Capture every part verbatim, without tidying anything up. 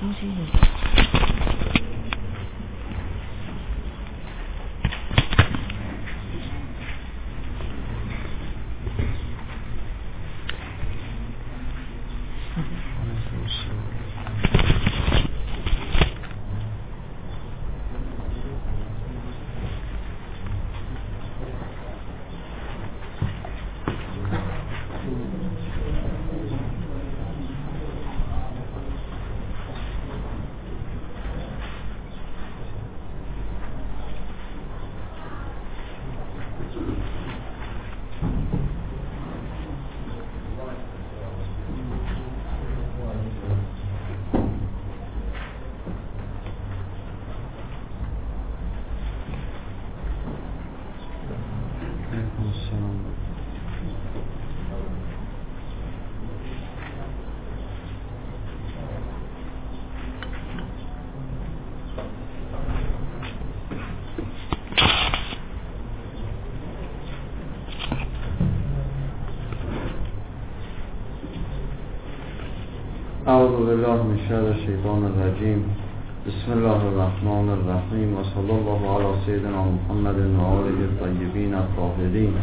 اعوذ بالله من شر الشیطان الرجیم. بسم الله الرحمن الرحیم و صلی الله علی سیدنا محمد و آله الطیبین الطاهرین.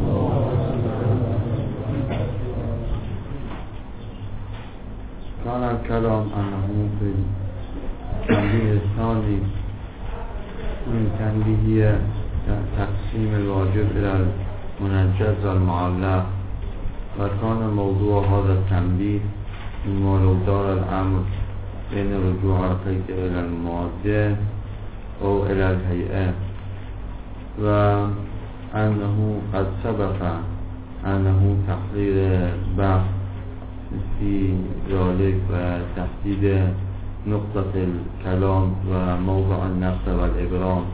كان الكلام أنه في التنبيه الثاني من تنبيه تقسيم الواجب إلى المنجز والمعلق، وكان موضوع هذا التنبيه ما لو دار الأمر بين رجوع القيد إلى المادة أو إلى الهيئة، وأنه قد سبق أنه تحرير بحث في ذلك وتحديد نقطة الكلام وموضع النقد والإبرام،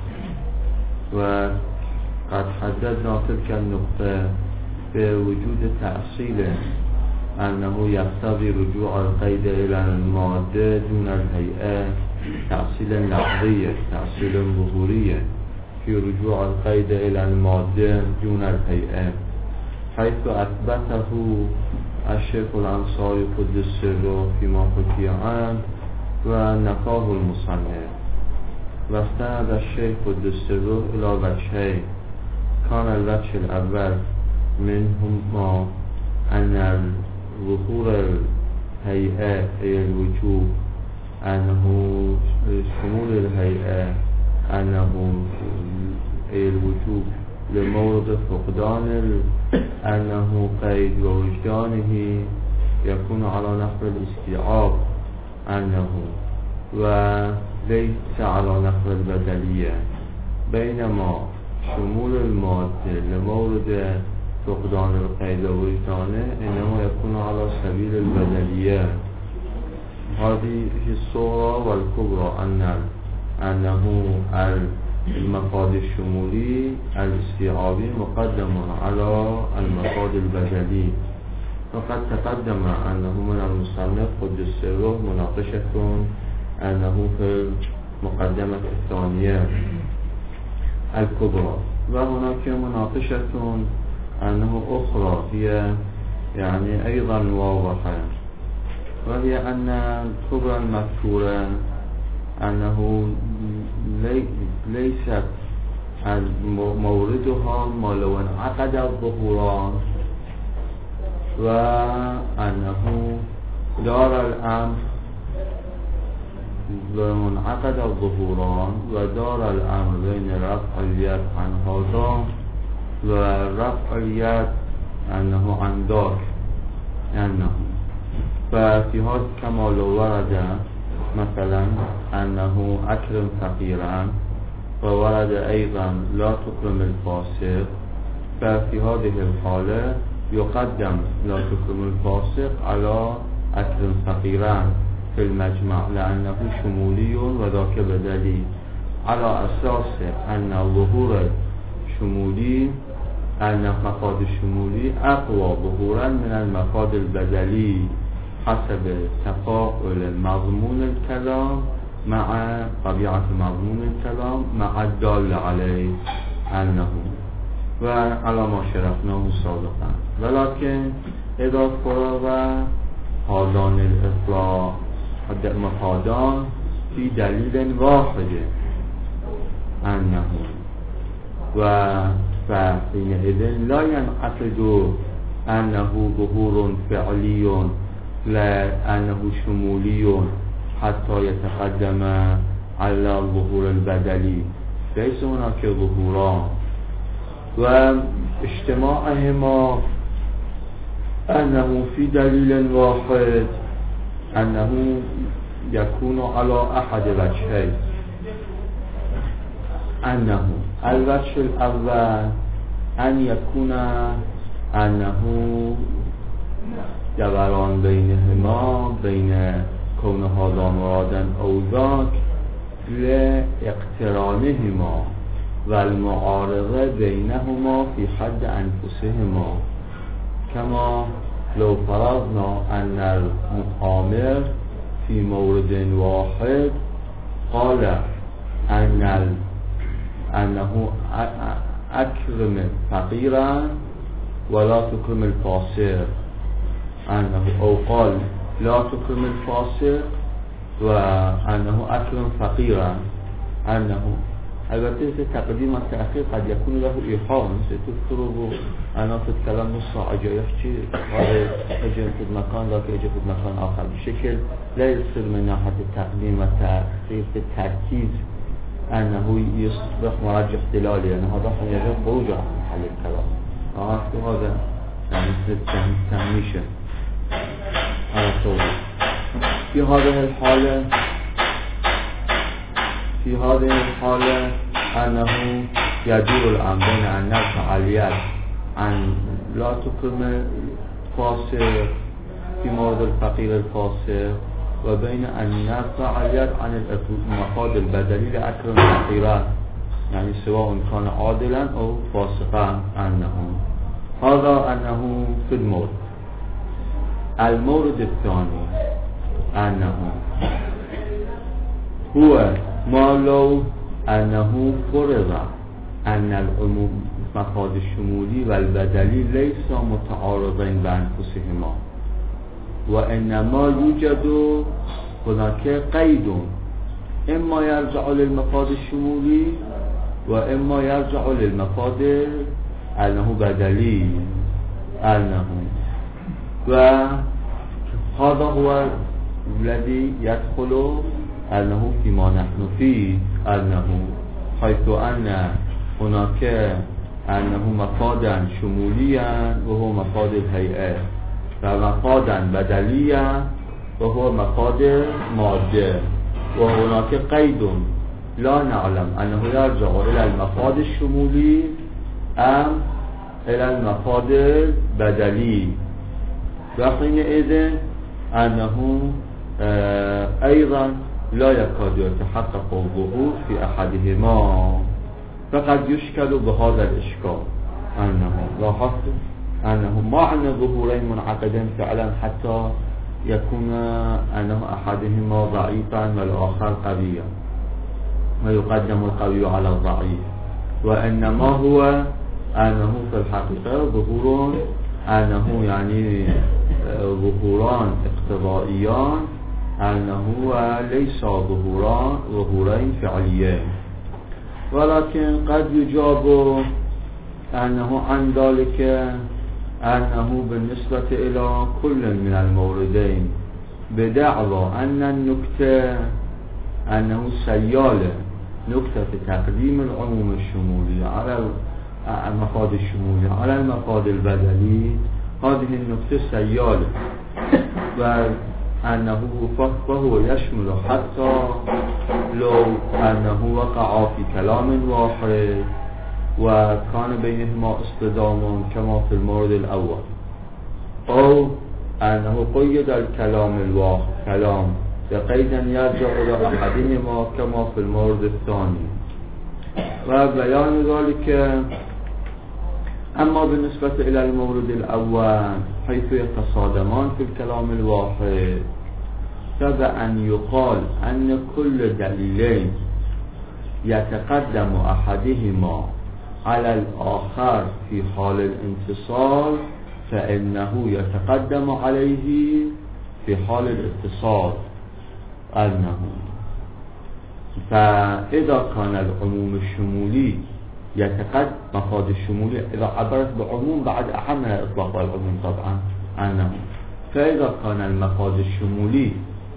وقد حددنا تلك النقطة بوجود تأصيل أنه يقتضي رجوع القيد إلى المادة دون الهيئة تأصيلا لحظيا تأصيلا ظهوريا في رجوع القيد إلى المادة دون الهيئة، حيث أثبته الشيخ الأنصاري قدس سره فيما حكي عنه ونفاه المصنف. واستند الشيخ قدس سره إلى وجهين: كان الوجه الأول منهما أن ظهور الهيئة أي الوجوب أنه شمول الهيئة أنه أي الوجوب لمورد فقدان أنه قيد ووجدانه يكون على نحو الاستيعاب أنه وليس على نحو البدلية، بينما شمول المادة لمورد فقدان القيد ووجدانه إنما يكون على سبيل البدلية. هذه الصورة والكبرى أن أنه المفاد الشمولي الاستيعابي مقدم على المفاد البدلي، وقد تقدم أنه من المصنف قدس سره مناقشة أنه في المقدمة الثانية الكبرى، وهناك مناقشة أنه أخرى هي يعني أيضا واضحة، وهي أن الكبرى المذكورة أنه لي ليست موردها ما لو انعقد الظهوران، وأنه دار الأمر لو انعقد الظهوران ودار الأمر بين رفع اليد عن هذا ورفع اليد أنه عن ذاك أنه، ففي هذا كما لو ورد مثلا أنه أكرم فقيرا، وورد أيضا لا تكرم الفاسق، ففي هذه الحالة يقدم لا تكرم الفاسق على أكرم فقيرا في المجمع لأنه شمولي وذاك بدلي، على أساس أن ظهور الشمولي أن المفاد الشمولي أقوى ظهورا من المفاد البدلي حسب تفاعل مضمون الكلام مع طبيعة مضمون الكلام مع الدال عليه أنه، وعلى ما شرفناه سابقا. ولكن إذا فرغ هذان الإطلاق مفادان في دليل واحد أنه وحينئذ لا ينعقد أنه ظهور فعلي لا أنه شمولي حتى يتقدم على الظهور البدلي. ليس هناك ظهوران واجتماعهما أنه في دليل واحد أنه يكون على أحد وجهين. أنه الوجه الأول أن يكون أنه دوران بينهما بين كون هذا مرادا أو ذاك لاقترانهما والمعارضة بينهما في حد أنفسهما، كما لو فرضنا أن المقامر في مورد واحد قال أن أنه أكرم فقيرا ولا تكرم الفاسق، أنه أو قال لا تكرم الفاسق وأنه أكرم فقيرا، أنه البته تقديم التأخير قد يكون له إيحاء. ستذكروا أنا في الكلام نص أجا يحكي هذا أجا في المكان ذاك أجا في مكان آخر بشكل لا يصير من ناحية التقديم والتأخير في التركيز أنه يصبح مرجح دلالي، يعني هذا يجب خروج عن محل الكلام. هذا يعني تهميشه على الصوت. في هذه الحالة في هذه الحالة أنه يدور الأمر بين أن نرفع اليد عن لا تكرم الفاسق في مورد الفقير الفاسق وبين أن نرفع اليد عن المفاد البدلي لأكرم الفقيرات، يعني سواء كان عادلا أو فاسقا. أنه هذا أنه في المورد. المورد الثاني أنه هو ما لو أنه فرض أن المفاد الشمولي والبدلي ليس متعارضين بأنفسهما، وإنما يوجد هناك قيد إما يرجع للمفاد الشمولي وإما يرجع للمفاد أنه بدلي. أنه وهذا هو الذي يدخل أنه فيما نحن فيه، أنه حيث أن هناك أنه مفادا شموليا وهو مفاد الهيئة ومفادا بدليا وهو مفاد مادة، وهناك قيد لا نعلم أنه يرجع إلى المفاد الشمولي أم إلى المفاد البدلي، وحينئذ أنه أيضا لا يكاد يتحقق الظهور في أحدهما، فقد يشكل بهذا الإشكال. أنه لاحظت أنه معنى ظهورين منعقدين فعلا حتى يكون أنه أحدهما ضعيفا والآخر قويا ويقدم القوي على الضعيف، وإنما هو أنه في الحقيقة ظهور أنه يعني ظهوران اقتضائيان، أنه ليس ظهوران ظهورين فعليين. ولكن قد يجاب أنه عن ذلك أنه بالنسبة إلى كل من الموردين بدعوى أن النكتة أنه سيالة نكتة تقديم العموم الشمولي على المفاد الشمولي على المفاد البدلي، هذه النكتة سيالة وأنه فهو يشمل حتى لو أنه وقع في كلام واحد وكان بينهما اصطدام كما في المورد الأول، أو أنه قيد الكلام الواحد كلام بقيدا يرجع إلى أحدهما كما في المورد الثاني. وبيان ذلك أما بالنسبة إلى المورد الأول حيث يتصادمان في الكلام الواحد، فبأن يقال أن كل دليلين يتقدم أحدهما على الآخر في حال الانتصال فإنه يتقدم عليه في حال الاتصال، أنه فإذا كان العموم الشمولي يتقد مفاد الشمولي إذا عبرت بعموم بعد أهم من الإطلاق والعموم طبعا أنه فإذا كان المفاد الشمولي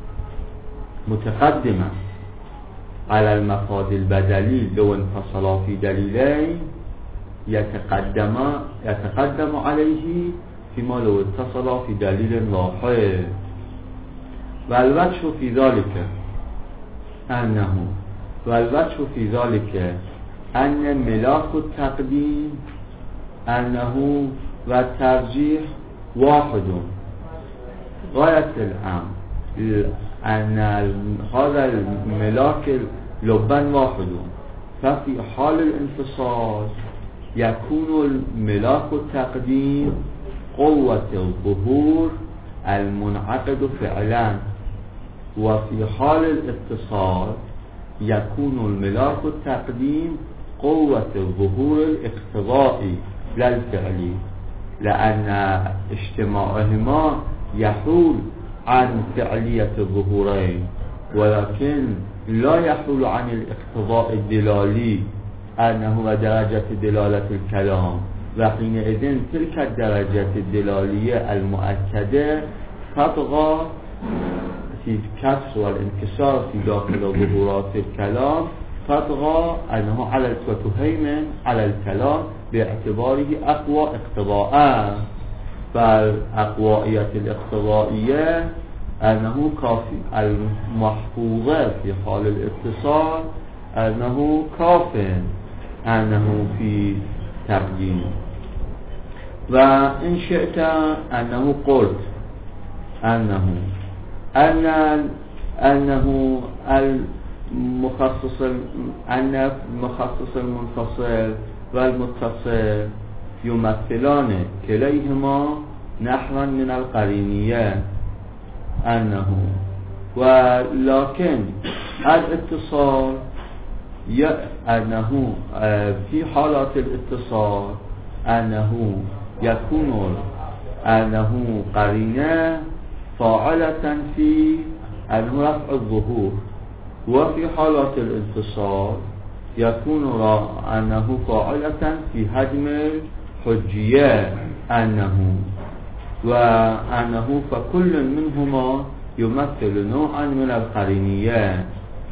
متقدما على المفاد البدلي لو انفصلا في دليلين يتقدم يتقدم عليه فيما لو اتصلا في دليل واحد. والوجه في ذلك أنه والوجه في ذلك أن ملاك التقديم أنه والترجيح واحد غاية الأمر أن هذا الملاك لبا واحد. ففي حال الانفصال يكون الملاك التقديم قوة الظهور المنعقد فعلا، وفي حال الاتصال يكون الملاك التقديم قوة الظهور الاقتضائي لا الفعلي، لأن اجتماعهما يحول عن فعلية الظهورين، ولكن لا يحول عن الاقتضاء الدلالي أنه درجة دلالة الكلام، وحينئذ تلك الدرجة الدلالية المؤكدة تطغى في الكسر والانكسار في داخل ظهورات الكلام، تطغى أنه على وتهيمن على الكلام باعتباره أقوى اقتضاء. فالأقوائية الاقتضائية أنه كافي المحفوظة في حال الاتصال أنه كاف أنه في تقديم. وإن شئت أنه قلت أنه أن أنه المخصص أن المخصص المنفصل والمتصل يمثلان كليهما نحوا من القرينية أنه، ولكن الاتصال أنه في حالات الاتصال أنه يكون أنه قرينة فاعلة في أنه رفع الظهور، وفي حالات الانفصال يكون أنه فاعلة في هدم الحجية أنه، وأنه فكل منهما يمثل نوعا من القرينية.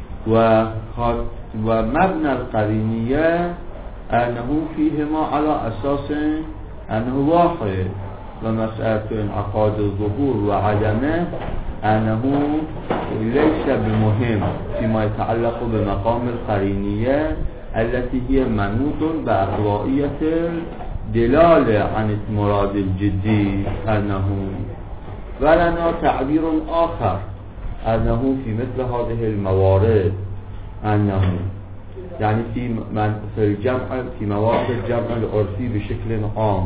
ومبنى القرينية أنه فيهما على أساس أنه واحد، ومسألة انعقاد الظهور وعدمه أنه ليس بمهم فيما يتعلق بمقام القرينية التي هي منوط بأقوائية الدلالة عن المراد الجدي أنه. ولنا تعبير آخر أنه في مثل هذه الموارد أنه يعني في من في الجمع في موارد الجمع العرفي بشكل عام،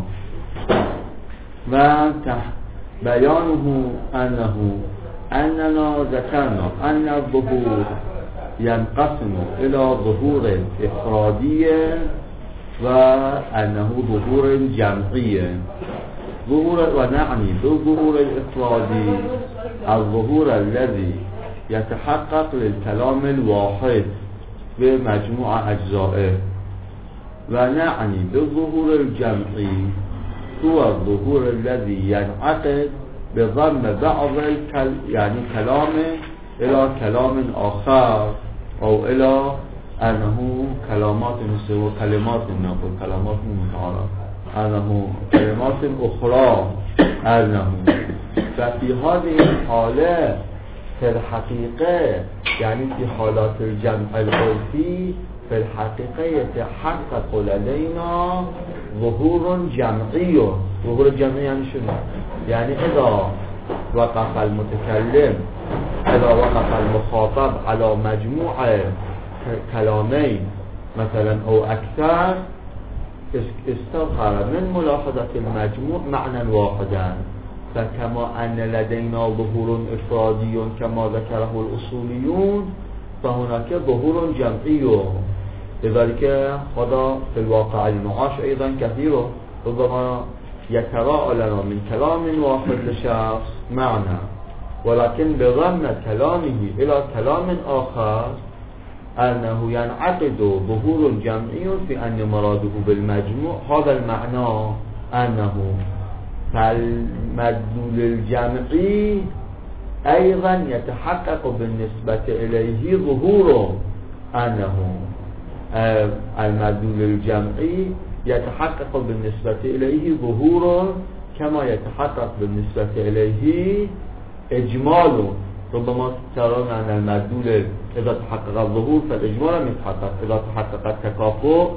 وبيانه أنه أننا ذكرنا أن الظهور ينقسم إلى ظهور إفرادي وأنه ظهور جمعي. ظهور ونعني بالظهور الإفرادي الظهور الذي يتحقق للكلام الواحد بمجموعة أجزائه، ونعني بالظهور الجمعي هو الظهور الذي ينعقد بضم بعض الكل يعني كلام إلى كلام آخر أو إلى أنه كلمات سوى كلمات نقول كلمات متعارف أنه كلمات أخرى أنه. ففي هذه الحالة في الحقيقة يعني في حالات الجمع العرفي في الحقيقة يتحقق لدينا ظهور جمعي. ظهور جمعي يعني شنو؟ يعني إذا وقف المتكلم إذا وقف المخاطب على مجموعة كلامين مثلا أو أكثر استظهر من ملاحظة المجموع معنى واحدا. فكما أن لدينا ظهور إفرادي كما ذكره الأصوليون فهناك ظهور جمعي. لذلك هذا في الواقع المعاش أيضا كثير، ربما يتراءى لنا من كلام واحد لشخص معنى ولكن بضم كلامه إلى كلام آخر أنه ينعقد ظهور جمعي في أن مراده بالمجموع. هذا المعنى أنه فالمدلول الجمعي أيضا يتحقق بالنسبة إليه ظهور، أنه المدلول الجمعي يتحقق بالنسبة إليه ظهور كما يتحقق بالنسبة إليه إجمال. ربما ترون أن المدلول إذا تحقق الظهور فالإجمال لم يتحقق، إذا تحقق التكافؤ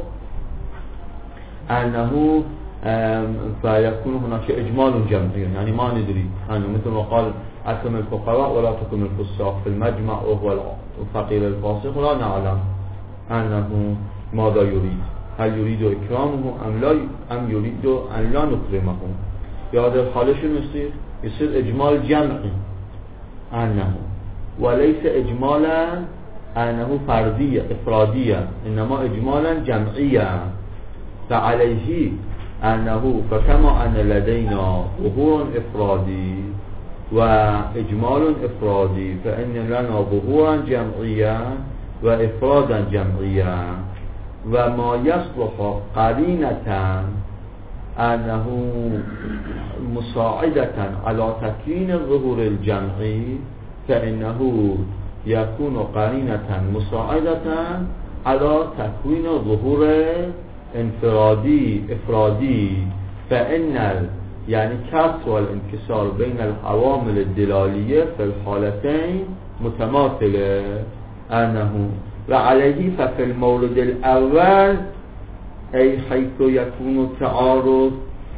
أنه فيكون هناك إجمال جمعي. يعني ما ندري أنه مثل ما قال أكرم الفقراء ولا تكرم الفساق في المجمع وهو الفقير الفاسق، ولا نعلم أنه ماذا يريد، هل يريد إكرامه أم لا، أم يريد أن لا نكرمه. في هذا الحالة شو يصير؟ يصير إجمال جمعي أنه، وليس إجمالا أنه فردية إفرادية، إنما إجمالا جمعيا. فعليه أنه فكما أن لدينا ظهور إفرادي وإجمال إفرادي، فإن لنا ظهورا جمعيا وإفرادا جمعيا. وما يصلح قرينة أنه مساعدة على تكوين الظهور الجمعي، فإنه يكون قرينة مساعدة على تكوين ظهور انفرادي إفرادي. فإن يعني كسر والانكسار بين العوامل الدلالية في الحالتين متماثلة. أنه وعليه ففي المورد الأول أي حيث يكون التعارض،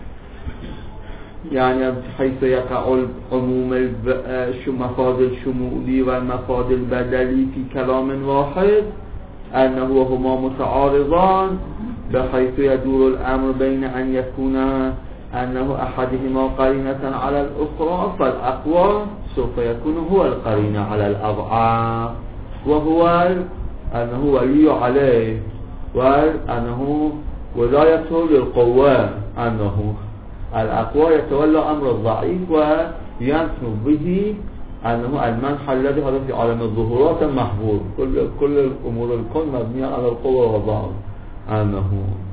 يعني حيث يقع عموم المفاد الشمولي والمفاد البدلي في كلام واحد، أنه هما متعارضان بحيث يدور الأمر بين أن يكون أنه أحدهما قرينة على الأخرى، فالأقوى سوف يكون هو القرينة على الأضعاف، وهو أنه ولي عليه، وأنه ولايته للقوة، أنه الأقوى يتولى أمر الضعيف وينتم به، أنه المنح الذي هذا في عالم الظهورات محبور. كل كل الأمور الكون مبنية على القوة والضعف. أنه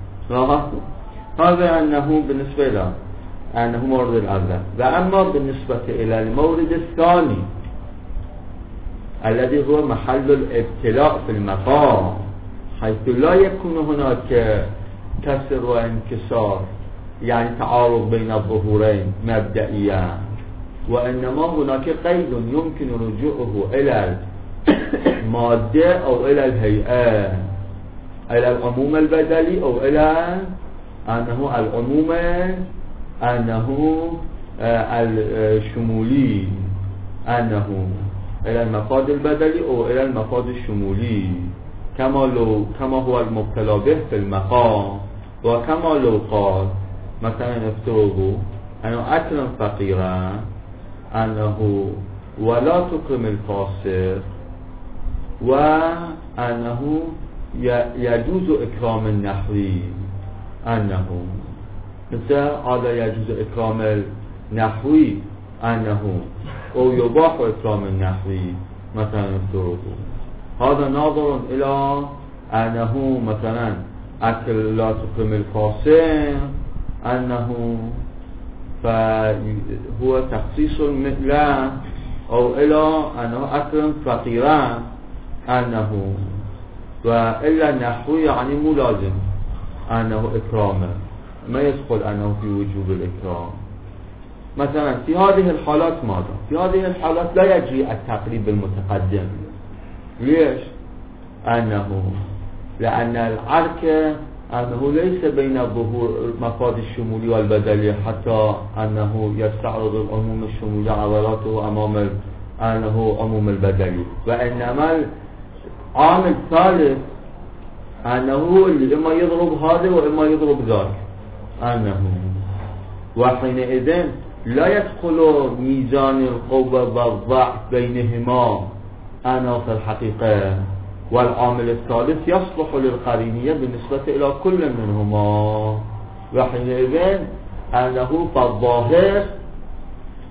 هذا أنه بالنسبة له أنه مورد الأول. وأما بالنسبة إلى المورد الثاني الذي هو محل الابتلاء في المقام، حيث لا يكون هناك كسر وانكسار، يعني تعارض بين الظهورين مبدئيا، وإنما هناك قيد يمكن رجوعه إلى المادة أو إلى الهيئة، إلى العموم البدلي أو إلى أنه العموم أنه الشمولي، أنه إلى المفاد البدلي أو إلى المفاد الشمولي، كما لو كما هو المبتلى به في المقام. وكما لو قال مثلا افترضوا أنه أكرم فقيرا، أنه ولا تكرم الفاسق، وأنه يجوز إكرام النحوي، أنه مثل هذا يجوز إكرام النحوي، أنه أو يباح إكرام النحوي مثلا افترضوا. هذا ناظر إلى أنه مثلا أكل لا تكرم الفاسق، أنه فهو تخصيص لا، أو إلى أنه أكرم فقيرا، أنه وإلا النحو يعني ملازم أنه إكرامه، ما يدخل أنه في وجوب الإكرام. مثلا في هذه الحالات ماذا؟ في هذه الحالات لا يجري التقريب المتقدم. ليش؟ أنه لأن العركة أنه ليس بين ظهور مفاد الشمولي والبدلي حتى أنه يستعرض العموم الشمولي عضلاته أمام أنه عموم البدلي، وإنما العامل الثالث أنه اللي إما يضرب هذا وإما يضرب ذاك، أنه وحينئذ لا يدخل ميزان القوة والضعف بينهما أنا في الحقيقة، والعامل الثالث يصلح للقرينية بالنسبة إلى كل منهما. وحينئذ أنه فالظاهر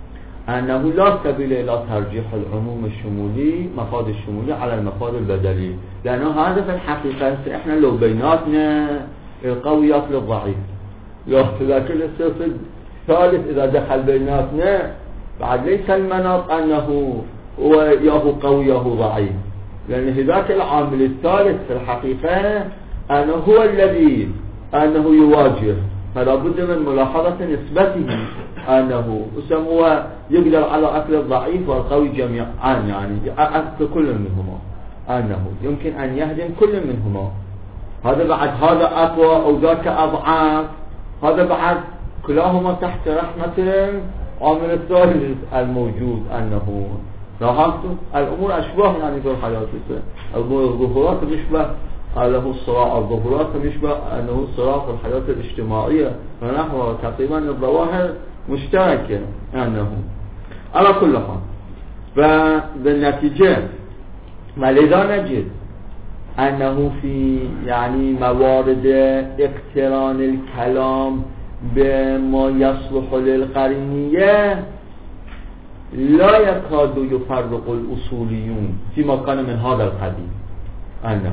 أنه لا سبيل إلى ترجيح العموم الشمولي مفاد الشمولي على المفاد البدلي، لأنه هذا في الحقيقة إحنا لو بيناتنا القويات للضعيف، لكن الصف الثالث إذا دخل بيناتنا بعد ليس المناط أنه هو ياهو قوي ياهو ضعيف، لأن هذاك العامل الثالث في الحقيقة أنه هو الذي أنه يواجه، فلا بد من ملاحظة نسبته أنه هو يقدر على أكل الضعيف والقوي جميعا، يعني أكل كل منهما، أنه يمكن أن يهدم كل منهما، هذا بعد هذا أقوى أو ذاك أضعاف، هذا بعد كلاهما تحت رحمة عامل الثالث الموجود. أنه لاحظتوا الأمور أشباه يعني في الحياة، الظهورات مشبه له الصراع، الظهورات مشبه أنه الصراع في الحياة الاجتماعية، فنحو تقريبا الظواهر مشتركة. أنه على كل حال فبالنتيجة ولذا نجد أنه في يعني موارد اقتران الكلام بما يصلح للقرينية لا يكاد يفرق الأصوليون فيما كان من هذا القبيل، أنه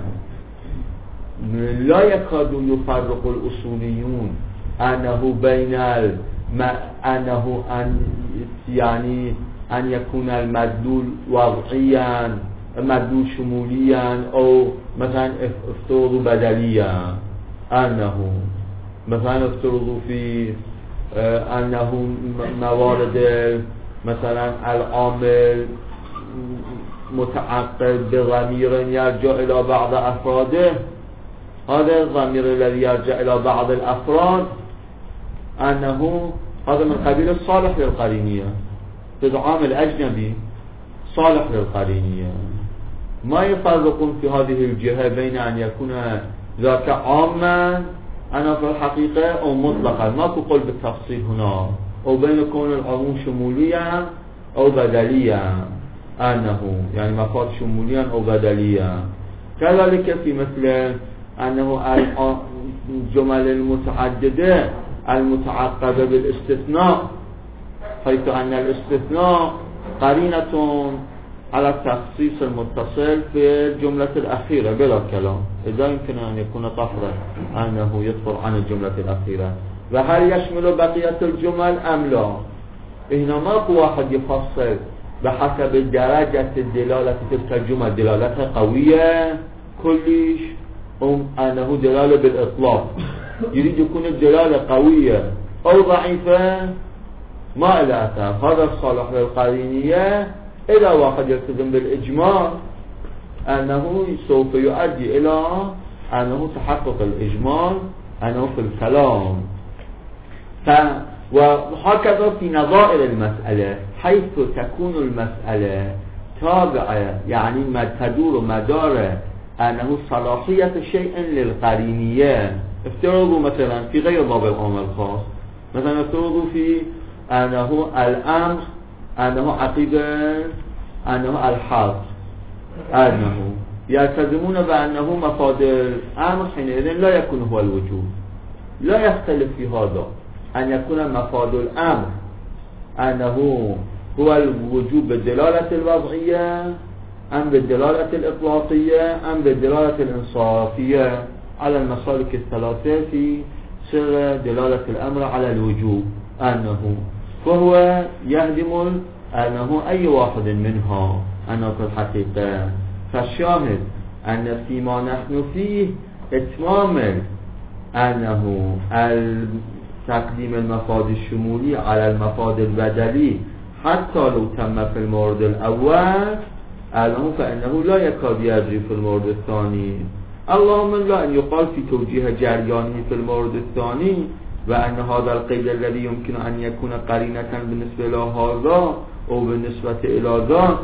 لا يكاد يفرق الأصوليون أنه بين الم... أنه أن يعني أن يكون المدلول وضعيا مدلول شموليا أو مثلا افترضوا بدليا، أنه مثلا افترضوا في أنه موارد مثلا العامل متعقد بضمير يرجع إلى بعض أفراده، هذا الضمير الذي يرجع إلى بعض الأفراد أنه هذا من قبيل الصالح للقرينية، هذا عامل أجنبي صالح للقرينية، ما يفرقون في هذه الجهة بين أن يكون ذاك عاما أنا في الحقيقة أو مطلقا، ما تقول بالتفصيل هنا، أو بين كون العموم شموليا أو بدليا، أنه يعني مفاد شموليا أو بدليا. كذلك في مثل أنه الجمل المتعددة المتعقبة بالاستثناء، حيث أن الاستثناء قرينة على التخصيص المتصل في الجملة الأخيرة بلا كلام، إذا يمكن أن يكون طفرا أنه يطفر عن الجملة الأخيرة، وهل يشمل بقية الجمل أم لا؟ هنا ماكو واحد يفصل بحسب درجة الدلالة تلك الجمل، دلالتها قوية كلش أم أنه دلالة بالإطلاق، يريد يكون الدلالة قوية أو ضعيفة ما إلى أثر. هذا الصالح للقرينية إذا واحد يلتزم بالإجماع أنه سوف يؤدي إلى أنه تحقق الإجمال أنه في الكلام. ف وهكذا في نظائر المسألة، حيث تكون المسألة تابعة يعني ما تدور مدار أنه صلاحية شيء للقرينية. افترضوا مثلا في غير باب العام الخاص، مثلا افترضوا في أنه الأمر أنه عقيدة أنه الحظ، أنه يلتزمون بأنه مفاد الأمر حينئذ لا يكون هو الوجوب، لا يختلف في هذا أن يكون مفاد الأمر أنه هو الوجوب بالدلالة الوضعية أم بالدلالة الإطلاقية أم بالدلالة الإنصافية على المسالك الثلاثة في سر دلالة الأمر على الوجوب، أنه فهو يهدم أنه أي واحد منها أنه في الحقيقة. فالشاهد أن فيما نحن فيه اتمام أنه تقديم المفاد الشمولي على المفاد البدلي حتى لو تم في المورد الأول أنه فإنه لا يكاد يجري في المورد الثاني، اللهم لا أن يقال في توجيه جريانه في المورد الثاني وأن هذا القيد الذي يمكن أن يكون قرينة بالنسبة إلى هذا أو بالنسبة إلى ذاك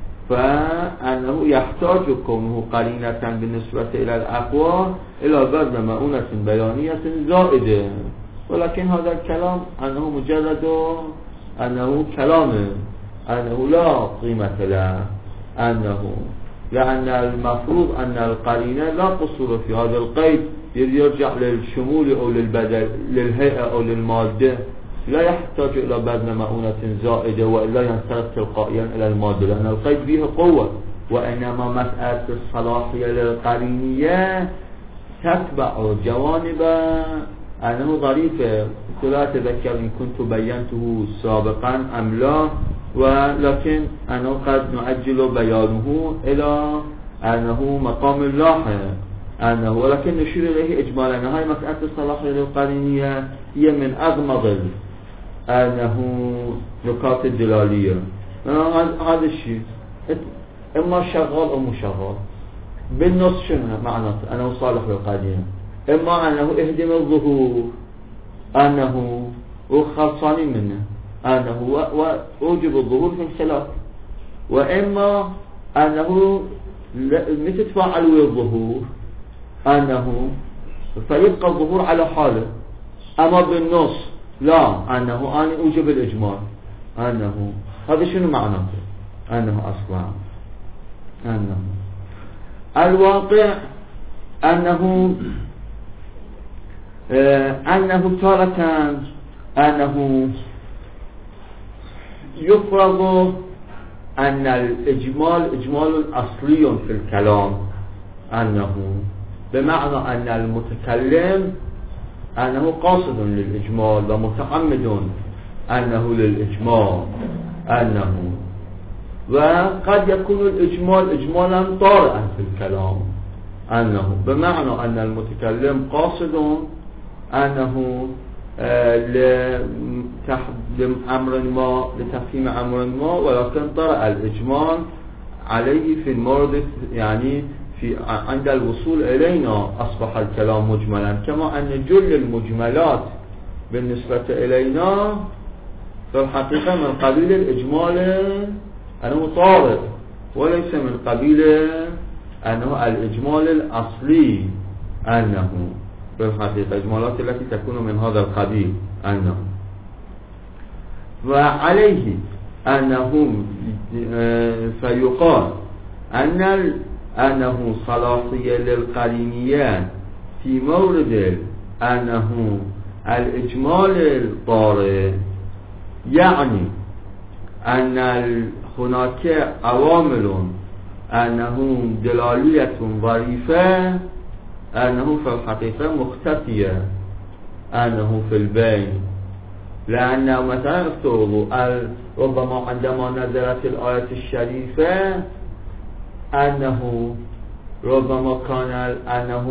فأنه يحتاج كونه قرينة بالنسبة إلى الأقوى إلى بذل مؤونة بيانية زائدة، ولكن هذا الكلام أنه مجرد أنه كلام أنه لا قيمة له، أنه لأن المفروض أن القرينة لا قصور في هذا القيد، يرجع للشمول أو للبدل للهيئة أو للمادة، لا يحتاج إلى بذل مؤونة زائدة وإلا ينصرف تلقائيا إلى المادة لأن القيد فيه قوة. وإنما مسألة الصلاحية للقرينية تتبع جوانب أنه ظريفة. لا أتذكر إن كنت بينته سابقا أم لا، ولكن أنه قد نؤجل بيانه إلى أنه مقام لاحق أنه، ولكن نشير إليه إجمالا. هاي مسألة الصلاحية للقرينية هي من أغمض أنه نقاط الدلالية. هذا الشيء إما شغال أو مشغال بالنص. شنو معناته أنه صالح للقرينية؟ إما أنه اهدم الظهور أنه وخلصاني منه أنه وأوجب الظهور في الخلاف، وإما أنه متدفع علوي الظهور أنه فيبقى الظهور على حاله. أما بالنص لا، أنه أنا أوجب الإجمال أنه هذا شنو معناته؟ أنه أصلا أنه الواقع أنه أنه تارة أنه يفرض أن الإجمال إجمال أصلي في الكلام، أنه بمعنى أن المتكلم أنه قاصد للإجمال ومتعمد أنه للإجمال أنه، وقد يكون الإجمال إجمالا طارئا في الكلام أنه بمعنى أن المتكلم قاصد أنه لأمر ما لتفهيم أمر ما، ولكن طرأ الإجمال عليه في المورد يعني في عند الوصول إلينا أصبح الكلام مجملا، كما أن جل المجملات بالنسبة إلينا في الحقيقة من قبيل الإجمال أنه طارئ، وليس من قبيل أنه الإجمال الأصلي أنه في الحقيقة الإجمالات التي تكون من هذا القبيل أنه. وعليه أنه فيقال أن أنه صلاحية للقرينيات في مورد أنه الإجمال الطارئ، يعني أن هناك عوامل أنه دلالية ظريفة أنه في الحقيقة مختفية أنه في البين، لأنه مثلا افترضوا ربما عندما نزلت الآية الشريفة أنه ربما كان أنه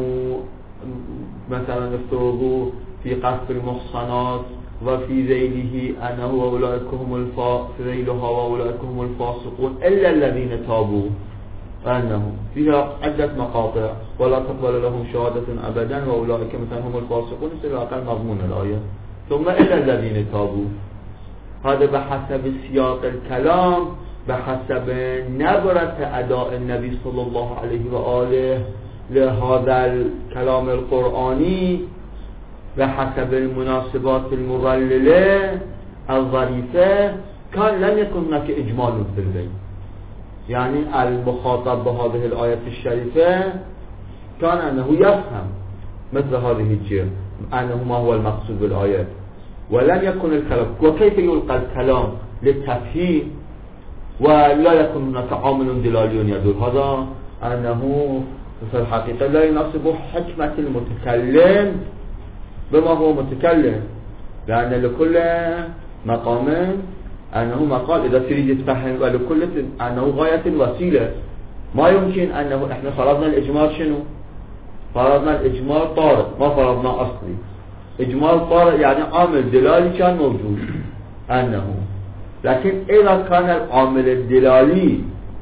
مثلا افترضوا في قصف المحصنات وفي ذيله أنه وأولئك هم الفا في ذيلها وأولئك هم الفاسقون إلا الذين تابوا، أنه فيها عدة مقاطع ولا تقبل لهم شهادة أبدا وأولئك مثلا هم الفاسقون إلى أقل مضمون الآية، ثم إلا الذين تابوا. هذا بحسب سياق الكلام، بحسب نبرة أداء النبي صلى الله عليه وآله لهذا الكلام القرآني، بحسب المناسبات المضللة الظريفة، كان لم يكن هناك إجمال في البيت. يعني المخاطب بهذه الآية الشريفة كان أنه يفهم مثل هذه الجهة أنه ما هو المقصود بالآية، ولم يكن الكلام وكيف يلقى الكلام للتفهيم ولا يكون هناك عامل دلالي يدل، هذا أنه في الحقيقة لا يناسب حكمة المتكلم بما هو متكلم، لأن لكل مقام أنه مقال إذا تريد تفهم، ولكل أنه غاية وسيلة. ما يمكن أنه إحنا فرضنا الإجمال شنو؟ فرضنا الإجمال طارئ، ما فرضنا أصلي. إجمال طارئ يعني عامل دلالي كان موجود أنه، لكن إذا كان العامل الدلالي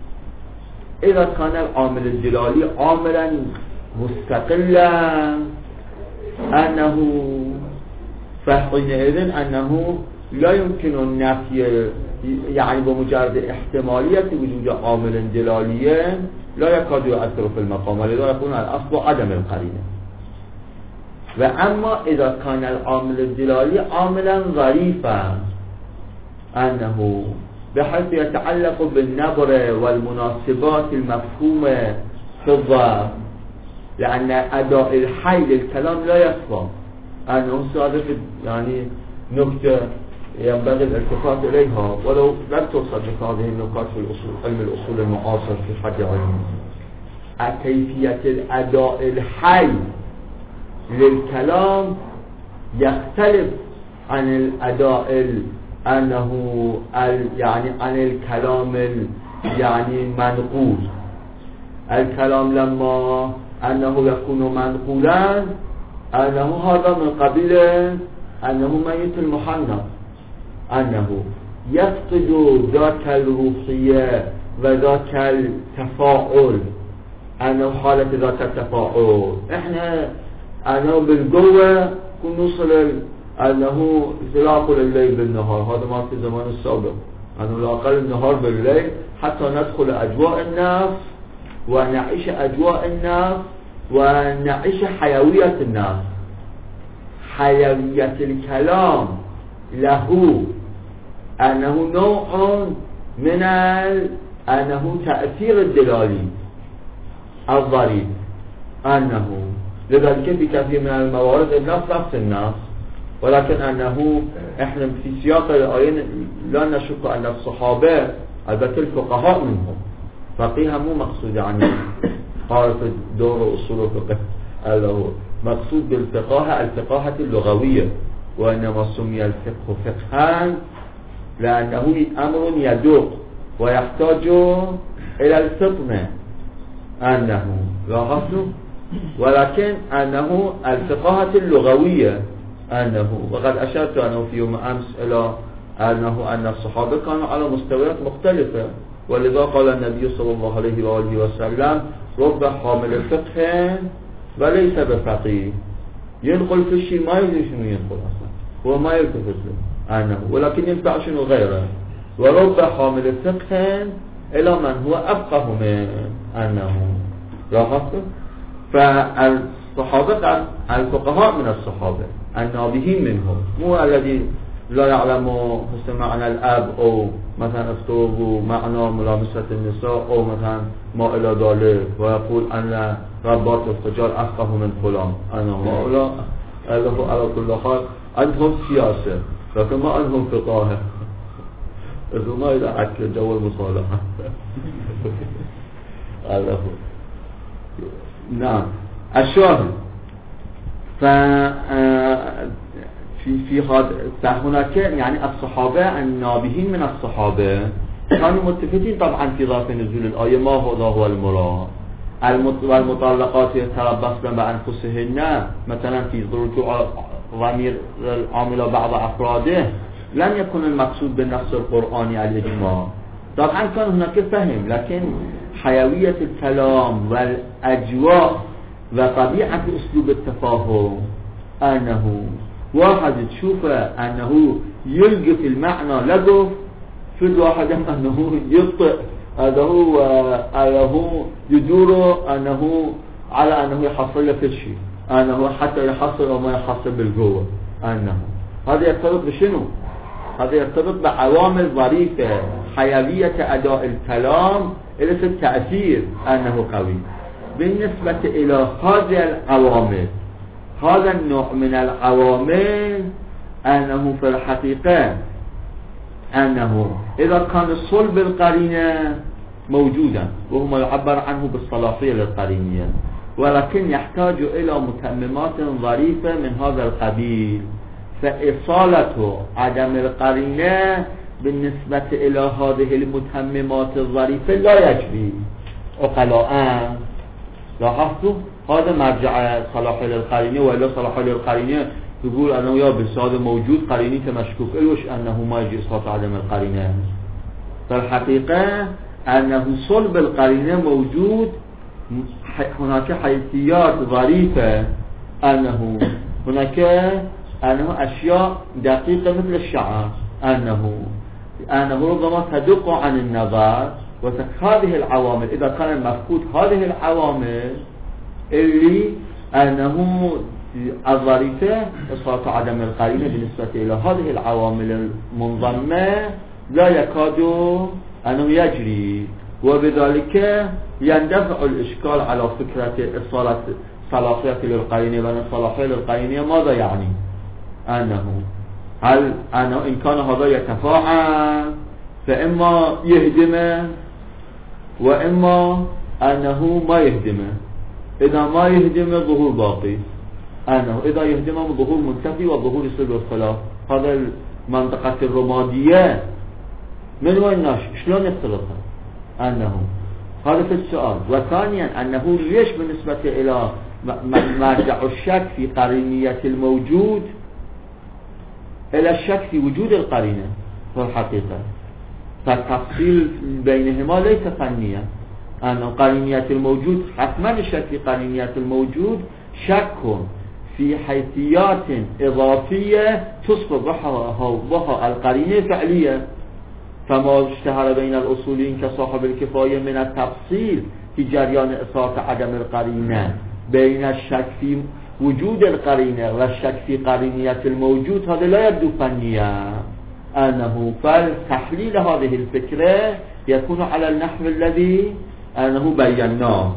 إذا كان العامل الدلالي عاملا مستقلا أنه فحينئذ أنه لا يمكن النفي، يعني بمجرد احتمالية وجود عامل دلاليا لا يكاد يؤثر في المقام، ولذا يكون الأصل عدم القرينة. وأما إذا كان العامل الدلالي عاملا ظريفا أنه بحيث يتعلق بالنبرة والمناسبات المفهومة في الظرف، لأن أداء الحي للكلام لا يصلح أنه صادف يعني نكتة ينبغي الالتفات إليها ولو لم توصل هذه النقاط في الأصول علم الأصول المعاصر في حد علم. كيفية الأداء الحي للكلام يختلف عن الأداء أنه يعني عن الكلام يعني منقول. الكلام لما أنه يكون منقولا أنه هذا من قبيل أنه ميت المحنث، أنه يفقد ذاك الروحية وذاك التفاعل، أنه حالة ذاك التفاعل. إحنا أنه بالقوة كن نوصل أنه اختلاف الليل بالنهار، هذا ما في زمان السابق، أنه لا أقل النهار بالليل حتى ندخل أجواء الناس ونعيش أجواء الناس ونعيش حيوية الناس. حيوية الكلام له أنه نوع من أنه تأثير الدلالي الظريف، أنه لذلك في كثير من الموارد النفس نفس الناس، ولكن أنه إحنا في سياق الآيين لا نشك أن الصحابة البته الفقهاء منهم، فقيه مو مقصود عنه قارف دور أصول الفقه، مقصود بالفقاهة الفقاهة اللغوية، وإنما سمي الفقه فقها لأنه أمر يدق ويحتاج إلى الفطنة، أنه لاحظتم، ولكن أنه الفقاهة اللغوية، أنه وقد أشرت أنه في يوم أمس إلى أنه أن الصحابة كانوا على مستويات مختلفة، ولذا قال النبي صلى الله عليه وآله وسلم رب حامل فقه وليس بفقيه، ينقل في الشيء ما يدري شنو ينقل أصلا، هو ما يلتفت له أنه، ولكن ينفع شنو غيره، ورب حامل فقه إلى من هو أفقه من أنه. لاحظتم؟ فالصحابة الفقهاء من الصحابة النابهين منهم، مو الذي لا يعلم حسن معنى الأب أو مثلا افتوه معنى ملامسة النساء أو مثلا ما إلى ذلك، ويقول أن رباط الفجار أفقه من فلان، أنا هؤلاء أله على كل حال عندهم سياسة لكن ما عندهم فقاهة، إذا ما يدعك جو المصالحة. الله نعم. الشاهد ف في في هذا فهناك يعني الصحابة النابهين من الصحابة كانوا متفقين طبعا في ظرف نزول الآية ما هذا هو المراد. والمطلقات يتربصن بأنفسهن مثلا في رجوع ضمير العامل بعض أفراده لم يكن المقصود بالنص القرآني الإجماع. طبعا كان هناك فهم، لكن حيوية الكلام والأجواء وطبيعة أسلوب التفاهم أنه واحد تشوفه أنه يلقي في المعنى لقف، في الواحد أنه يطئ هذا هو أنه يدور أنه على أنه يحصل في الشيء، أنه حتى يحصل وما يحصل بالقوة، أنه هذا يرتبط بشنو؟ هذا يرتبط بعوامل ظريفة، حيوية أداء الكلام إلى التأثير أنه قوي. بالنسبة إلى هذه العوامل، هذا النوع من العوامل أنه في الحقيقة أنه إذا كان صلب القرينة موجودا وهو ما يعبر عنه بالصلاحية للقرينية، ولكن يحتاج إلى متممات ظريفة من هذا القبيل، فإصالة عدم القرينة بالنسبة إلى هذه المتممات الظريفة لا يجري عقلاء. لاحظتوا؟ هذا مرجع صلاحية للقرينة، وإلا صلاحية للقرينة تقول أنه يا بس هذا موجود قريني مشكوك إلوش أنه ما يجي إصلاح عدم القرينة. فالحقيقة أنه صلب القرينة موجود، هناك حيثيات ظريفة، أنه هناك أنه أشياء دقيقة مثل الشعر، أنه أنه ربما تدق عن النظر، وهذه العوامل إذا كان المفقود هذه العوامل اللي أنه الظريفة إصلاح عدم القرينة بالنسبة إلى هذه العوامل المنظمة لا يكاد أنه يجري، وبذلك يندفع الإشكال على فكرة إصالة صلاحية للقرينة. وأن صلاحية للقرينة ماذا يعني؟ أنه هل أنه إن كان هذا يتفاعل فإما يهدمه وإما أنه ما يهدمه. إذا ما يهدمه ظهور باقي، أنه إذا يهدمه ظهور منتفي وظهور يصير بالخلاف. هذا المنطقة الرمادية من وين ناشئ؟ شلون يختلطها؟ أنه هذا في السؤال. وثانيا أنه ليش بالنسبة إلى مرجع الشك في قرينية الموجود إلى الشك في وجود القرينة في الحقيقة، فالتفصيل بينهما ليس فنيا. أن قرينية الموجود حتما الشك في قرينية الموجود شك في حيثيات إضافية تصبح بها القرينة فعلية. فما اشتهر بين الأصولين كصاحب الكفاية من التفصيل في جريان إثارة عدم القرينة بين الشك في وجود القرينة والشك في قرينية الموجود، هذا لا يبدو فنيا. أنه فالتحليل هذه الفكرة يكون على النحو الذي أنه بيناه.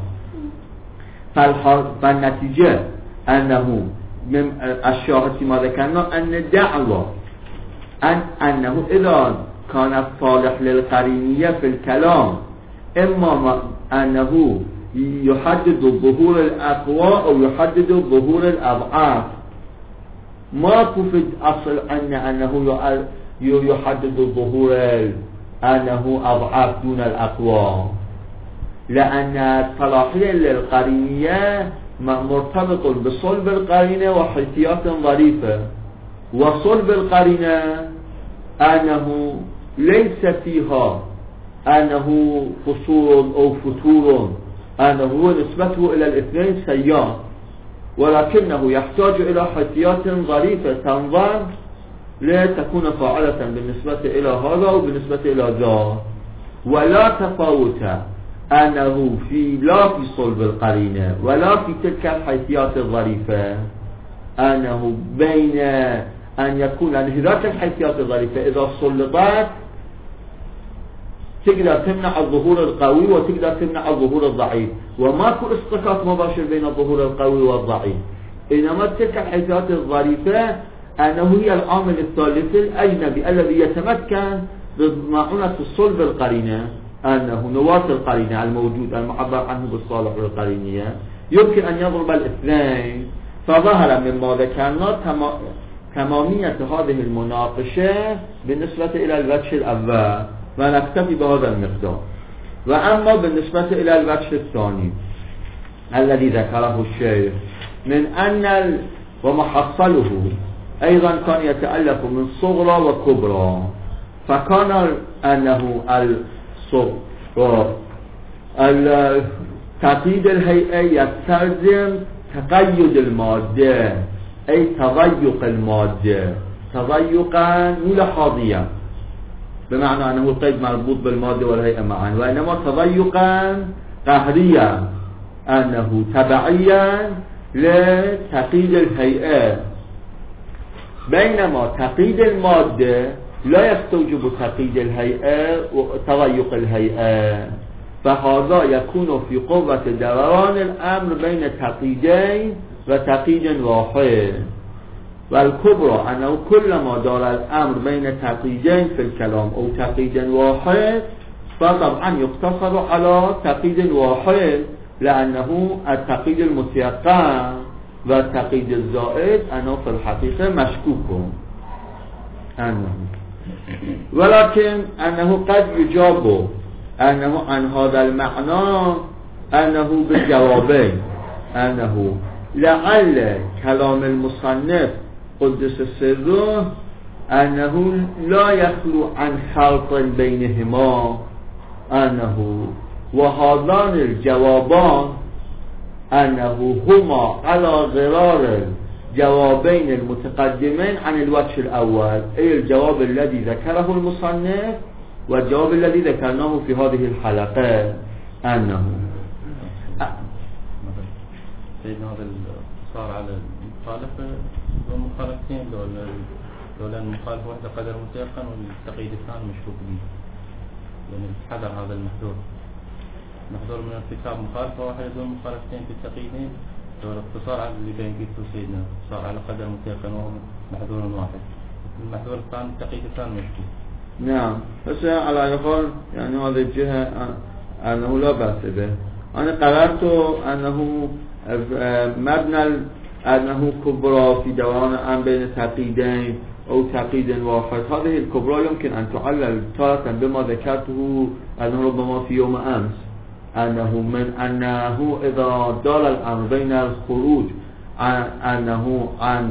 فالنتيجة أنه من الشاهد ما ذكرنا أن الدعوة أن أنه إذا كان صالح للقرينية في الكلام إما أنه يحدد ظهور الأقوى أو يحدد ظهور الأضعاف. ما كفت أصل أن أنه يحدد ظهور أنه أضعاف دون الأقوى، لأن الصلاحية للقرينية مرتبط بصلب القرينة وحيثيات ظريفة. وصلب القرينة أنه ليس فيها أنه قصور أو فتور، أنه هو نسبته إلى الاثنين سيان، ولكنه يحتاج إلى حيثيات ظريفة تنظم لتكون فاعلة بالنسبة إلى هذا وبالنسبة إلى ذا. ولا تفاوت أنه في لا في صلب القرينة ولا في تلك الحيثيات الظريفة، أنه بين أن يكون أن ذات الحيثيات الظريفة إذا صلبت تقدر تمنع الظهور القوي وتقدر تمنع الظهور الضعيف، وماكو اصطكاك مباشر بين الظهور القوي والضعيف. إنما تلك الحيثيات الظريفة أنه هي العامل الثالث الأجنبي الذي يتمكن بمعونة صلب القرينة، أنه نواة القرينة الموجود المعبر عنه بالصالح القرينية يمكن أن يضرب الاثنين. فظهر مما ذكرنا تمامية هذه المناقشة بالنسبة إلى الوجه الأول، ونكتفي بهذا المقدار. وأما بالنسبة إلى الوجه الثاني الذي ذكره الشيخ من أن ال... ومحصله أيضا كان يتألف من صغرى وكبرى، فكان أنه الصغرى تقييد الهيئة يستلزم تقيد المادة، أي تضيق المادة تضيقا ملاحظيا، بمعنى أنه القيد مربوط بالمادة والهيئة معا، وإنما تضيقا قهريا أنه تبعيا لتقييد الهيئة، بينما تقييد المادة لا يستوجب تقييد الهيئة وتضيق الهيئة. فهذا يكون في قوة دوران الأمر بين تقييدين وتقييد واحد. والكبرى أنه كلما دار الأمر بين تقييدين في الكلام أو تقييد واحد فطبعا يقتصر على تقييد واحد، لأنه التقييد المتيقن والتقييد الزائد أنه في الحقيقة مشكوك أنه، ولكن أنه قد يجاب أنه عن هذا المعنى أنه بالجوابين، أنه لعل كلام المصنف قدس سره أنه لا يخلو عن خلط بينهما، أنه وهذان الجوابان أنه هما على غرار الجوابين المتقدمين عن الوجه الأول، أي الجواب الذي ذكره المصنف والجواب الذي ذكرناه في هذه الحلقة. أنه سيدنا هذا صار على المخالفة ومخالفتين، لولا المخالفة واحدة قدر متيقن والتقييد الثاني مشكوك به، لأن حذر هذا المحذور محذور من ارتكاب مخالفة واحدة دون مخالفتين في التقييدين، لولا اقتصار على اللي بين قلته سيدنا صار على قدر متيقن وهو محذور واحد. المحذور الثاني التقييد الثاني مشكوك. نعم، بس على أي حال يعني هذه الجهة أنه لا بأس به. أنا قررت أنه مبنى أنه كبرى في دوران أم بين تقييدين أو تقييد واحد، هذه الكبرى يمكن أن تعلل تارة بما ذكرته أنه ربما في يوم أمس، أنه من أنه إذا دار الأمر بين الخروج عن أنه عن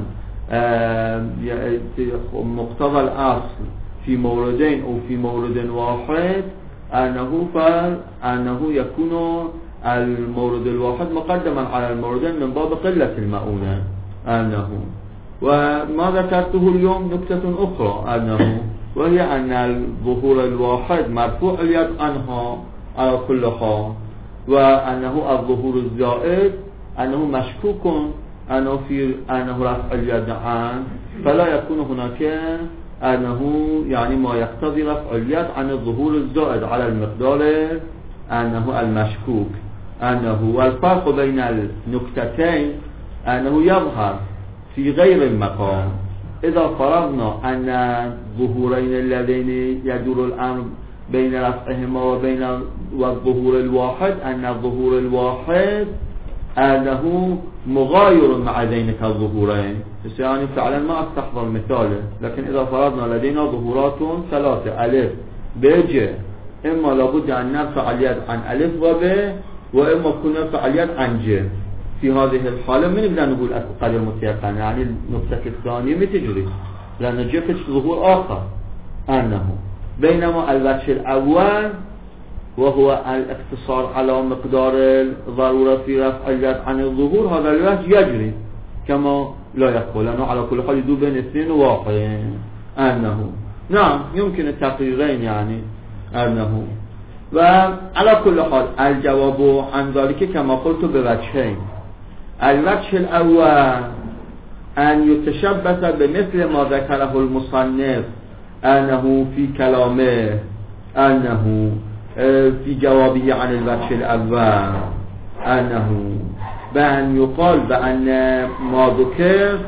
مقتضى الأصل في موردين أو في مورد واحد، أنه فأنه يكون المورد الواحد مقدما على الموردين من باب قلة المؤونة. أنه وما ذكرته اليوم نكتة أخرى، أنه وهي أن الظهور الواحد مرفوع اليد عنها على كل حال، وأنه الظهور الزائد أنه مشكوك أنه في أنه رفع اليد عنه، فلا يكون هناك أنه يعني ما يقتضي رفع اليد عن الظهور الزائد على المقدار أنه المشكوك. أنه والفرق بين النكتتين أنه يظهر في غير المقام. إذا فرضنا أن الظهورين اللذين يدور الأمر بين رفعهما وبين والظهور الواحد، أن الظهور الواحد أنه مغاير مع ذينك الظهورين، يعني فعلا ما أستحضر مثاله، لكن إذا فرضنا لدينا ظهورات ثلاثة ألف ب ج، إما لابد أن نرفع اليد عن ألف وب، وإما كنا نرفع اليد عن ج. في هذه الحالة من بدنا نقول قدر متيقن، يعني النقطة الثانية متجري لأن ج فيش ظهور آخر. أنه بينما الوجه الأول وهو الاقتصار على مقدار الضرورة في رفع اليد عن الظهور، هذا الوجه يجري كما لا يقول، لأنه على كل حال يدو بين اثنين وواحد. أنه نعم يمكن التقريرين يعني. أنه وعلى كل حال الجواب عن ذلك كما قلت بوجهين. الوجه الأول أن يتشبث بمثل ما ذكره المصنف أنه في كلامه، أنه في جوابه عن الوجه الأول، أنه بأن يقال بأن ما ذكر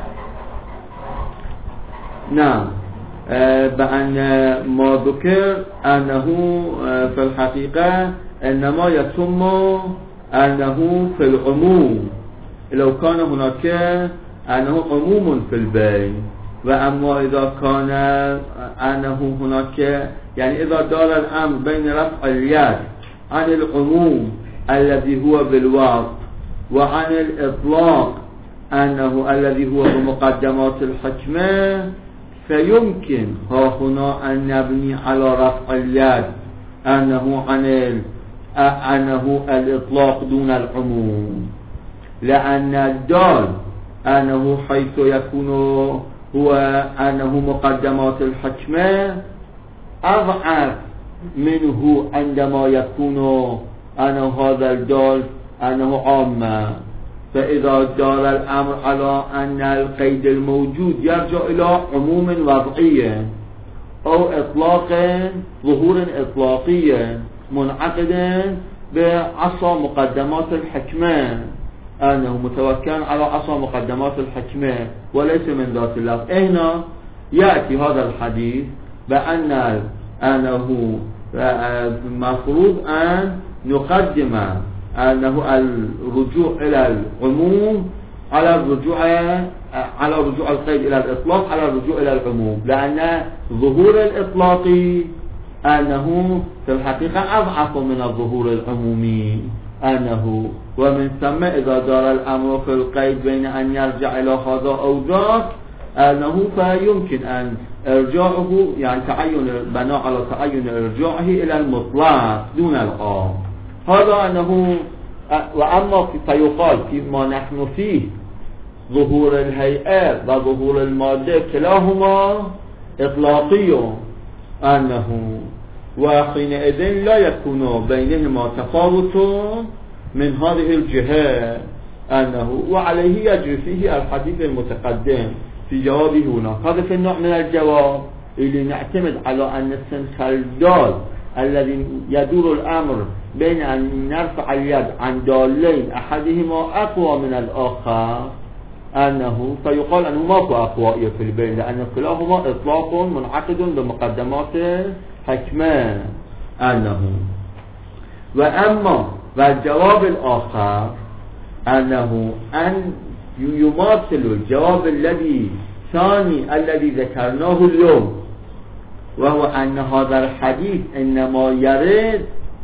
نعم بأن ما ذكر أنه في الحقيقة إنما يتم أنه في العموم، لو كان هناك أنه عموم في البين. وأما إذا كان أنه هناك يعني إذا دار الأمر بين رفع اليد عن العموم الذي هو بالوضع وعن الإطلاق أنه الذي هو بمقدمات الحكمة، فيمكن ها هنا أن نبني على رفع اليد أنه عن أنه الإطلاق دون العموم، لأن الدال أنه حيث يكون هو أنه مقدمات الحكمة أضعف منه عندما يكون أنه هذا الدال أنه عامة. فإذا دار الأمر على أن القيد الموجود يرجع إلى عموم وضعي أو إطلاق ظهور إطلاقي منعقد بعصا مقدمات الحكمة، أنه متوكل على عصا مقدمات الحكمة وليس من ذات اللفظ. هنا يأتي هذا الحديث بأن أنه مفروض أن نقدم أنه الرجوع إلى العموم على الرجوع على رجوع القيد إلى الإطلاق على الرجوع إلى العموم، لأن ظهور الإطلاق أنه في الحقيقة أضعف من الظهور العمومي. أنه ومن ثم إذا دار الأمر في القيد بين أن يرجع إلى هذا أو ذاك، أنه فيمكن أن إرجاعه يعني تعين بناء على تعين إرجاعه إلى المطلق دون العام. هذا أنه وأما فيقال فيما نحن فيه ظهور الهيئات وظهور المادة كلاهما إطلاقي، أنه وحينئذ لا يكون بينهما تفاوت من هذه الجهة. أنه وعليه يجري فيه الحديث المتقدم في جوابه هنا. هذا في النوع من الجواب اللي نعتمد على أن السنخ الدال الذي يدور الأمر بين أن نرفع اليد عن دالين أحدهما أقوى من الآخر، أنه فيقال أنه ماكو أقوائية في البين، لأن كلاهما إطلاق منعقد بمقدمات حكمة. أنه وأما والجواب الآخر أنه أن يماثل الجواب الذي ثاني الذي ذكرناه اليوم، وهو أن هذا الحديث إنما يرد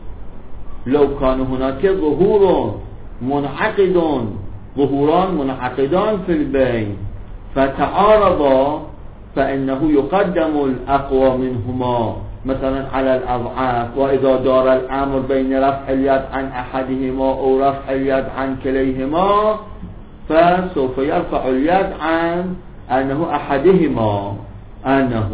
لو كان هناك ظهور منعقد ظهوران منعقدان في البين فتعارضا، فإنه يقدم الأقوى منهما مثلا على الأضعاف. وإذا دار الأمر بين رفع اليد عن أحدهما أو رفع اليد عن كليهما فسوف يرفع اليد عن أنه أحدهما. أنه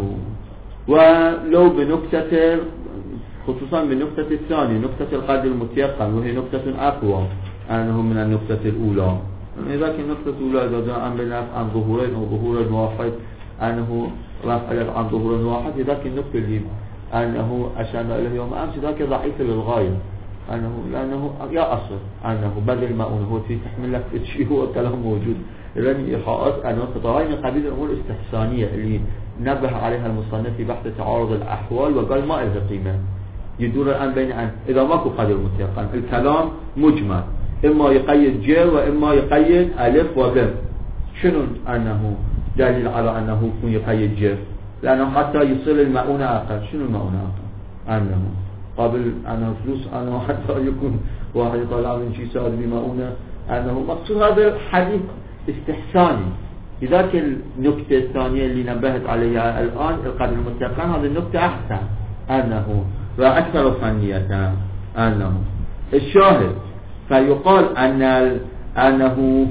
ولو بنكتة خصوصا بالنكتة الثانية نكتة القدر المتيقن، وهي نكتة أقوى أنه من النكتة الأولى. إذا كان النكتة الأولى إذا جاء أمر رفع عن ظهورين أو ظهور واحد أنه رفع عن ظهور واحد، إذا كان النكتة اللي أنه أشرنا إليه يوم أمس ذاك ضعيف للغاية، أنه لأنه يا أصل أنه بدل ما أنه في تحمل لك شيء هو الكلام موجود. إذن إيحاءات أنه تطاعي من قبيل الأمور الاستحسانية اللي نبه عليها المصنف في بحث تعارض الأحوال، وقال ما إلها قيمة يدور الآن بين أن إذا ماكو قدر متيقن الكلام مجمل، إما يقيد ج وإما يقيد ألف وب. شنو أنه دليل على أنه يكون يقيد ج؟ لأنه حتى يصل المؤونة أقل. شنو المؤونة أقل؟ أنه قبل أنه فلوس أنه حتى يكون واحد يطلع من شيء ساد بمؤونة، أنه مقصود هذا الحديث استحساني. إذا كان النكتة الثانية اللي نبهت عليها الآن القدر المتيقن هذه النكتة أحسن أنه وأكثر فنية. أنه الشاهد فيقال أن أنه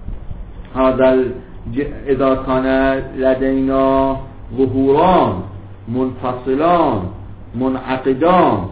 هذا إذا كان لدينا ظهوران منفصلان منعقدان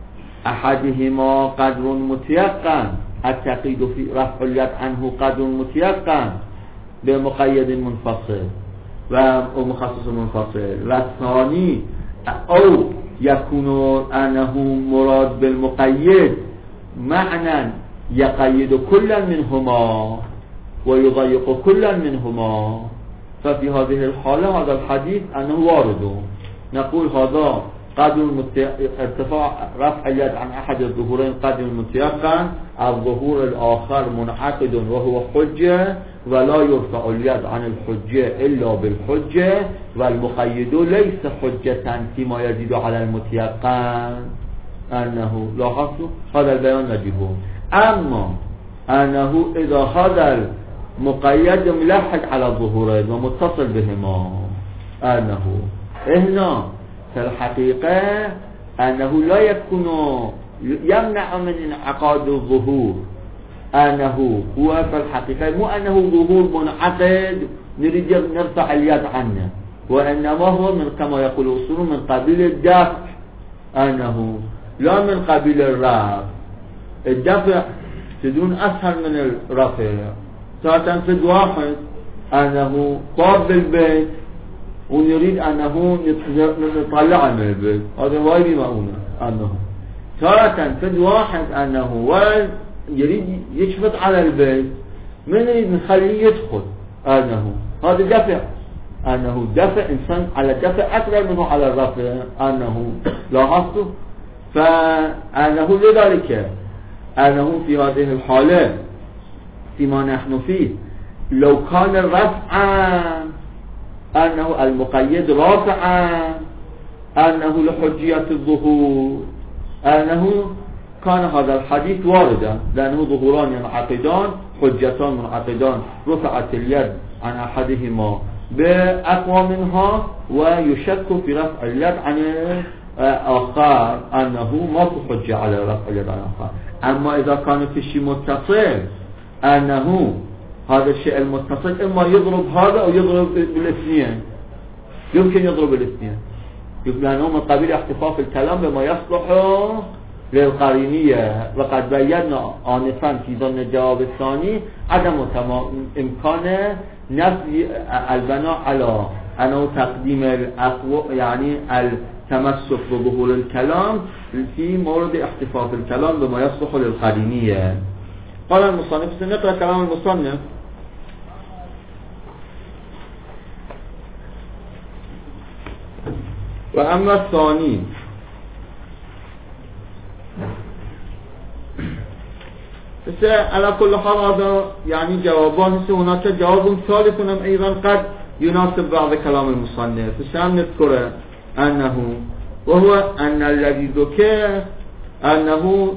أحدهما قدر متيقن التقييد في رفع اليد عنه قدر متيقن بمقيد منفصل ومخصص منفصل، والثاني أو يكون أنه مراد بالمقيد معنى يقيد كلا منهما ويضيق كلا منهما، ففي هذه الحالة هذا الحديث أنه وارد. نقول هذا قدر ارتفاع رفع اليد عن أحد الظهورين قدر متيقن، الظهور الآخر منعقد وهو حجة، ولا يرفع اليد عن الحجة إلا بالحجة، والمقيد ليس حجة فيما يزيد على المتيقن. أنه لاحظتوا هذا البيان نجيبه. أما أنه إذا هذا المقيد ملحق على الظهورين ومتصل بهما، أنه هنا في الحقيقة أنه لا يكون يمنع من انعقاد الظهور، أنه هو في الحقيقة مو أنه ظهور منعقد نريد نرفع اليد عنه، وإنما هو من كما يقول الأصول من قبيل الدفع، أنه لا من قبيل الرفع. الدفع تدون أسهل من الرفع. فتنفذ واحد أنه طاب بالبيت ونريد أنه نطلع من البيت، هذا هو بمؤونة. أنه ترى تنفذ واحد أنه يريد يشفط على البيت من يريد نخليه يدخل، أنه هذا دفع. أنه دفع إنسان على الدفع أكثر منه على الرفع. أنه لاحظته. فأنه لذلك أنه في هذه الحالة فيما نحن فيه لو كان الرفع أنه المقيد رافعا أنه لحجية الظهور، أنه كان هذا الحديث واردا، لأنه ظهوران ينعقدان حجتان منعقدان، رفعت اليد عن أحدهما بأقوى منها ويشك في رفع اليد عن آخر، أنه ما في حجة على رفع اليد عن آخر. أما إذا كان في شيء متصل أنه هذا الشيء المتصل إما يضرب هذا أو يضرب بالاثنين، يمكن يضرب بالاثنين، لأنه من قبيل احتفاظ الكلام بما يصلح للقرينية. وقد بينا آنفا في ضمن الجواب الثاني عدم إمكان نفي البناء على أنه تقديم الأقوى يعني التمسك بظهور الكلام في مورد احتفاظ الكلام بما يصلح للقرينية. قال المصنف سنقرأ كلام المصنف. وأما الثاني بس على كل حال هذا يعني جوابان. هناك جواب ثالث أيضا قد يناسب بعض كلام المصنف، فسأل نذكره أنه وهو أن الذي ذكر أنه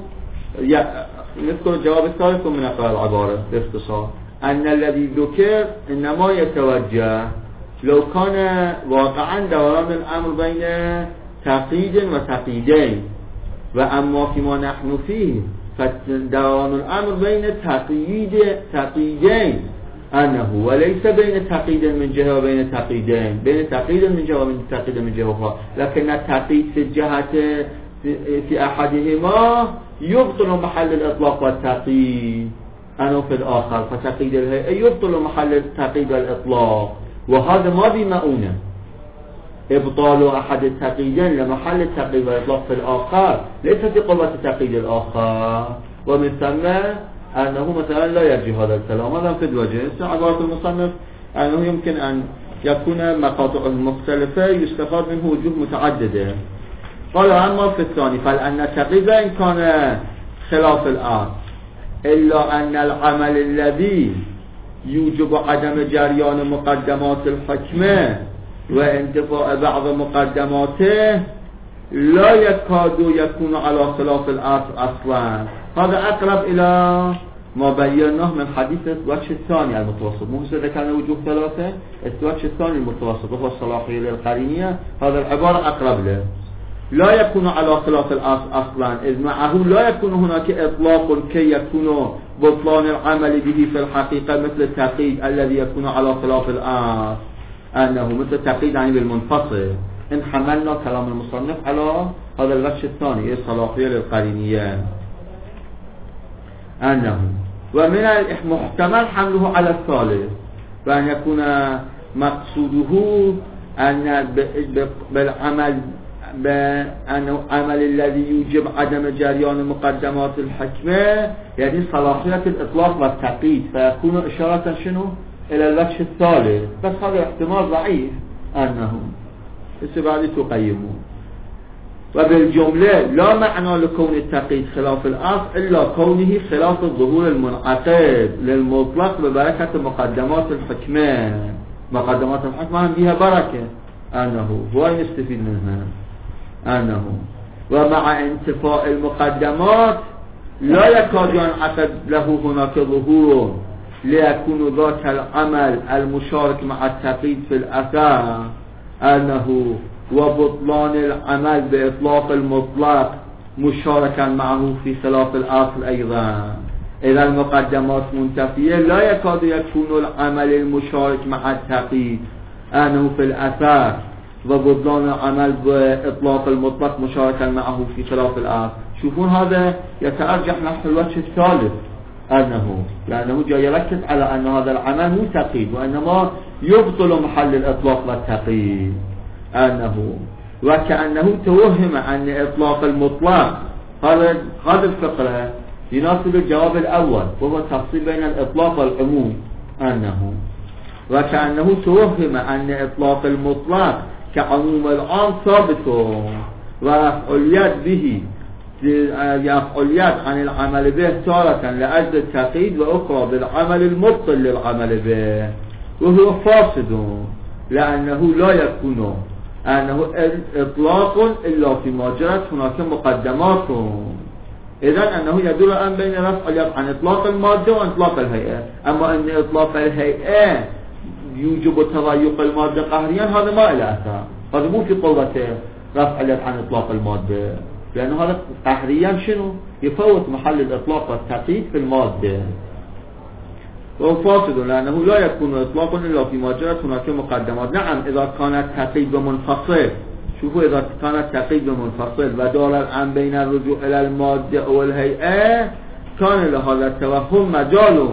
نذكر الجواب الثالث من أقرأ العبارة باختصار. أن الذي ذكر إنما يتوجه لو كان واقعا دوران الأمر بين تقييد وتقييدين، وأما فيما نحن فيه فدوران الأمر بين تقييد تقييدين أنه وليس بين تقييد من جهة وبين تقييدين، بين تقييد من جهة وبين تقييد من جهة أخرى، لكن التقييد في الجهة في أحدهما يبطل محل الإطلاق والتقييد أنه في الآخر، فتقييد الهيئة يبطل محل التقييد والإطلاق، وهذا ما بمؤونة إبطال أحد التقييدين لمحل التقييد والإطلاق في الآخر ليس في قوة التقييد الآخر، ومن ثم أنه مثلا لا يرجي هذا الكلام. هذا في الوجه عبارة المصنف أنه يمكن أن يكون مقاطع مختلفة يستفاد منه وجوه متعددة. قال أما في الثاني فلأن التقييد إن كان خلاف الآن إلا أن العمل الذي يوجب عدم جريان مقدمات الحكمة وانتفاء بعض مقدماته لا يكاد يكون على خلاف الأصل أصلا. هذا أقرب إلى ما بيناه من حديث الوجه الثاني المتوسط. مو ذكرنا وجوه ثلاثة، الوجه الثاني المتوسط وهو الصلاحية للقرينية، هذا العبارة أقرب له. لا يكون على خلاف الأصل أصلا، إذ معه لا يكون هناك إطلاق كي يكون بطلان العمل به في الحقيقة مثل التقييد الذي يكون على خلاف الأصل، أنه مثل التقييد يعني بالمنفصل. إن حملنا كلام المصنف على هذا الوجه الثاني الصلاحية للقرينية أنه ومن المحتمل حمله على الثالث، وأن يكون مقصوده أن بالعمل بأنه عمل الذي يوجب عدم جريان مقدمات الحكمة يعني صلاحية الإطلاق والتقييد، فيكون إشارة شنو إلى الوجه الثالث. بس هذا احتمال ضعيف أنه استبعاد تقيمون. وبالجملة لا معنى لكون التقييد خلاف الأصل إلا كونه خلاف الظهور المنعقد للمطلق ببركة مقدمات الحكمة. مقدمات الحكمة هم بها بركة أنه هو يستفيد منها أنه ومع انتفاء المقدمات لا يكاد ينعقد له هناك ظهور ليكون ذاك العمل المشارك مع التقييد في الأثر أنه وبطلان العمل بإطلاق المطلق مشاركا معه في خلاف الأصل أيضا. إذا المقدمات منتفية لا يكاد يكون العمل المشارك مع التقييد أنه في الأثر وبطلان العمل بإطلاق المطلق مشاركا معه في خلاف الأصل. شوفون هذا يتأرجح نحو الوجه الثالث أنه لأنه جاي يركز على أن هذا العمل مو تقييد وإنما يبطل محل الإطلاق والتقييد أنه وكأنه توهم أن إطلاق المطلق. هذا هذا الفقرة يناسب الجواب الأول وهو التفصيل بين الإطلاق والعموم أنه وكأنه توهم أن إطلاق المطلق كعموم العام ثابت ورفع اليد به يرفع اليد عن العمل به تارة لأجل التقييد وأخرى بالعمل المبطل للعمل به، وهو فاسد لأنه لا يكون أنه إطلاق إلا فيما جرت هناك مقدمات. إذن أنه يدل الآن بين رفع اليد عن إطلاق المادة وإطلاق الهيئة. أما أن إطلاق الهيئة يوجب تضيق المادة قهريا هذا ما إلى أثر، هذا مو في قوة رفع اليد عن إطلاق المادة، لأنه هذا قهريا شنو يفوت محل الإطلاق والتقييد في المادة، وهو فاسد لأنه لا يكون إطلاق إلا فيما جرت هناك مقدمات. نعم إذا كان التقييد بمنفصل، شوفوا إذا كان التقييد بمنفصل ودار الآن بين الرجوع إلى المادة والهيئة كان لهذا التوهم مجال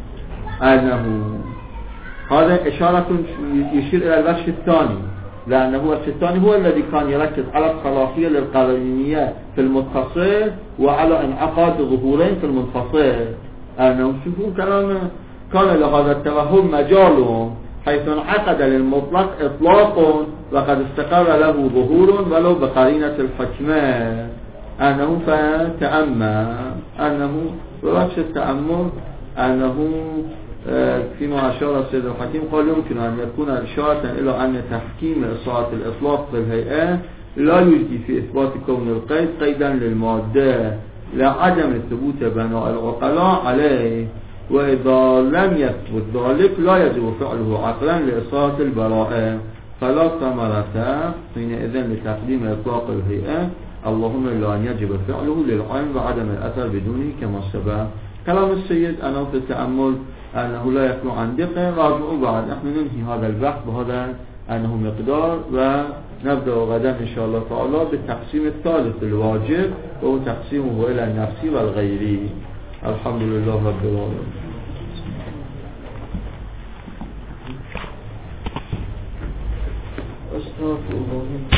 أنه هذا إشارة يشير إلى الوجه الثاني، لأنه الوجه الثاني هو الذي كان يركز على الصلاحية للقرينية في المتصل وعلى انعقاد ظهورين في المنفصل. أنه شوفوا كلام كان لهذا التوهم مجال حيث انعقد للمطلق إطلاق وقد استقر له ظهور ولو بقرينة الحكمة أنه فتأمل أنه بوجه التأمل أنه فيما أشار السيد الحكيم قال يمكن أن يكون إشارة إلى أن تحكيم إصاعة الإطلاق في الهيئة لا يجدي في إثبات كون القيد قيدا للمادة لعدم ثبوت بناء العقلاء عليه، وإذا لم يثبت ذلك لا يجب فعله عقلا لإصاعة البراءة، فلا ثمرة حينئذ لتقديم إطلاق الهيئة اللهم إلا أن يجب فعله للعلم وعدم الأثر بدونه كما سبق. كلام السيد أنا في التأمل أنه لا يكون عن دقة. راجعوا بعد نحن ننهي هذا البحث بهذا أنه مقدار، ونبدأ غدا إن شاء الله تعالى بالتقسيم الثالث الواجب وهو تقسيمه إلى النفسي والغيري. الحمد لله رب العالمين. أستغفر الله.